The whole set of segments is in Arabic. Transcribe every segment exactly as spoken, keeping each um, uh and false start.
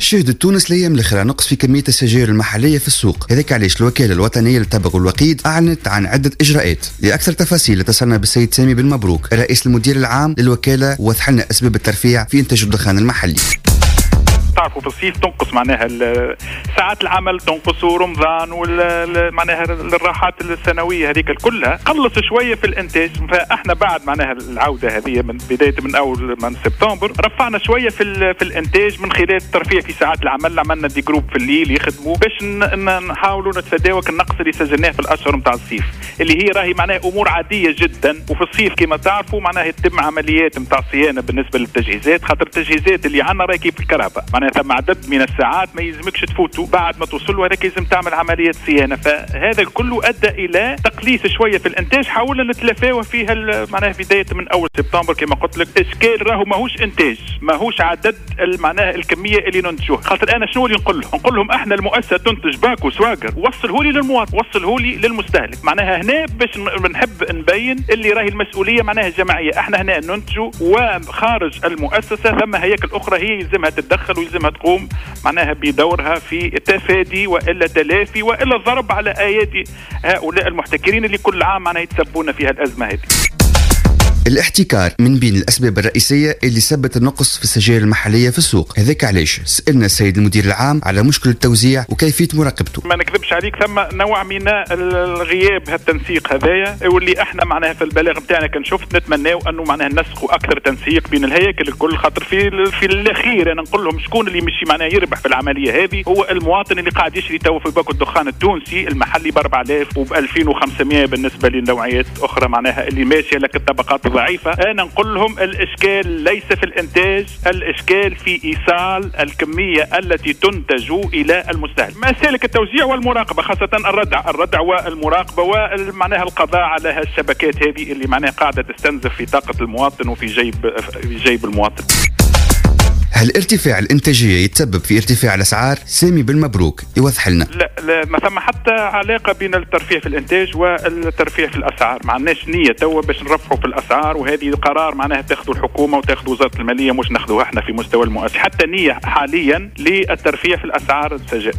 شهدت تونس الايام الاخيره نقص في كميه السجاير المحليه في السوق، هذاك علاش الوكاله الوطنيه للتبغ والوقيد اعلنت عن عده اجراءات. لاكثر تفاصيل اتصلنا بالسيد سامي بن مبروك رئيس المدير العام للوكاله، ووضح لنا اسباب الترفيع في انتاج الدخان المحلي. تعرفوا في الصيف تنقص معناها ساعات العمل، تنقص رمضان ومعناها الراحات السنويه هذيك كلها قلص شويه في الانتاج. فاحنا بعد معناها العوده هذه من بدايه من اول من سبتمبر رفعنا شويه في في الانتاج من خلال الترفيه في ساعات العمل. عملنا دي جروب في الليل يخدموا باش نحاولوا نتفاداو النقص اللي سجلناه في الاشهر نتاع الصيف، اللي هي راهي معناها امور عاديه جدا. وفي الصيف كما تعرفوا معناها يتم عمليات نتاع صيانه بالنسبه للتجهيزات، خاطر التجهيزات اللي عندنا راهي كيف الكهرباء، معناها ثم عدد من الساعات ما يلزمكش تفوتوا بعد ما توصلوا، هذاك لازم تعمل عملية صيانة. فهذا كله أدى إلى تقليص شوية في الإنتاج. حاولنا نتلافاو فيها معناها بداية من أول سبتمبر كما قلت لك. إشكال راهو ماهوش إنتاج، ماهوش عدد معناها الكمية اللي ننتجوها. خاطر أنا شنو اللي نقول لهم؟ نقول لهم إحنا المؤسسة تنتج باكو سواقر، وصله لي للمواطن، وصله لي للمستهلك. معناها هنا باش نحب نبين اللي راهي المسؤولية معناها جماعية. إحنا هنا ننتجوا، وخارج المؤسسة ثم هياكل أخرى هي يلزمها تتدخل ويلزمها تقوم معناها بدورها في تفادي والا تلافي والا الضرب على ايادي هؤلاء المحتكرين اللي كل عام معناها يتسببون فيها الازمه هذه. الاحتكار من بين الاسباب الرئيسيه اللي سببت النقص في السجاير المحليه في السوق، هذاك علاش سالنا السيد المدير العام على مشكل التوزيع وكيفيه مراقبته. ما نكذبش عليك ثم نوع من الغياب هالتنسيق هذايا، واللي احنا معناها في البلاغ نتاعنا كان شفت نتمناو انه معناها نسقوا اكثر تنسيق بين الهياكل الكل. خاطر في في الاخير انا نقول لهم شكون اللي مشي معناها يربح في العمليه هذه؟ هو المواطن اللي قاعد يشري تو في باكو الدخان التونسي المحلي ب أربعة آلاف وب ألفين وخمسمائة بالنسبه لنوعيات اخرى معناها اللي ماشيه لك الطبقات ضعيفة. أنا نقول لهم الإشكال ليس في الإنتاج، الإشكال في إيصال الكمية التي تنتج إلى المستهلك. مسالك التوزيع والمراقبة، خاصة الردع الردع والمراقبة ومعناها القضاء على الشبكات هذه اللي معناها قاعدة تستنزف في طاقة المواطن وفي جيب في جيب المواطن. هل ارتفاع الانتاجيه يتسبب في ارتفاع الاسعار؟ سامي بن مبروك يوضح لنا. لا لا، ما ثم حتى علاقه بين الترفيه في الانتاج والترفيه في الاسعار. ما عندناش نيه توا باش نرفعوا في الاسعار، وهذه قرار معناها تاخذوا الحكومه وتاخذوا وزاره الماليه، مش ناخذوها احنا في مستوى المؤسسه. حتى نيه حاليا للترفيه في الاسعار السجائر.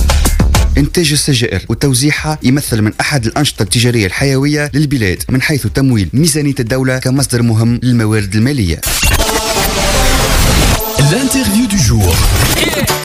إنتاج السجائر وتوزيعها يمثل من أحد الأنشطة التجارية الحيوية للبلاد من حيث تمويل ميزانية الدولة كمصدر مهم للموارد المالية. L'interview du jour.